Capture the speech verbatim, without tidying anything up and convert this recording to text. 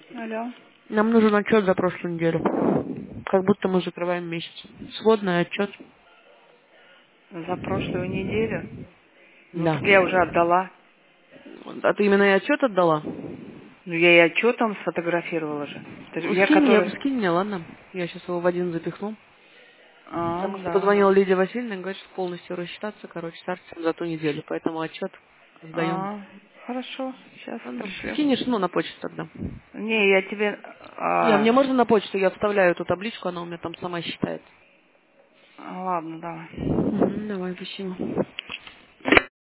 Алло. Нам нужен отчет за прошлую неделю. Как будто мы закрываем месяц. Сводный отчет. За прошлую неделю? Ну Да. так я уже отдала. А ты именно и отчет отдала? Ну я и отчетом сфотографировала же. Ты же- Ну, Я скинь мне, который... скинь мне, ладно? Я сейчас его в один запихну. А, Потому что да. позвонила Лидия Васильевна и говорит, что полностью рассчитаться, короче, с Арсеном за ту неделю. Поэтому отчет сдаем. А, хорошо. Сейчас Ладно. пришлю. Скинешь, ну, на почту тогда. Не, я тебе... Не, а мне А, можно на почту? Я вставляю эту табличку, она у меня там сама считает. ладно, давай. Мгм, давай, спасибо.